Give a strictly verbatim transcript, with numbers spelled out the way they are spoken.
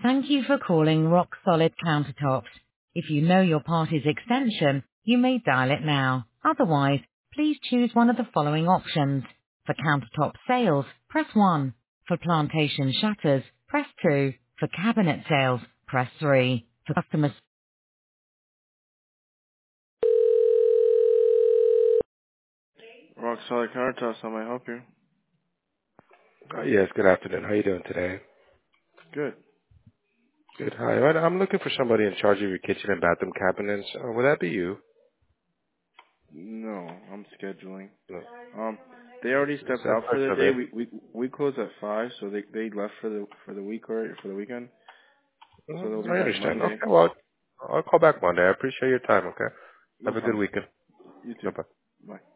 Thank you for calling Rock Solid Countertops. If you know your party's extension, you may dial it now. Otherwise, please choose one of the following options. For countertop sales, press one. For plantation shutters, press two. For cabinet sales, press three. For customers. Rock Solid Countertops, how may I help you? Uh, yes, good afternoon. How are you doing today? Good. Good. Hi. Right, I'm looking for somebody in charge of your kitchen and bathroom cabinets. Uh, would that be you? No, I'm scheduling. No. Um, they already Is stepped that out for person the day. available? We we we close at five, so they they left for the for the week or for the weekend. So they'll Mm, be I back understand. Monday. Okay, well, I'll call back Monday. I appreciate your time, okay? No Have a good problem. weekend. You too. Bye-bye. Bye.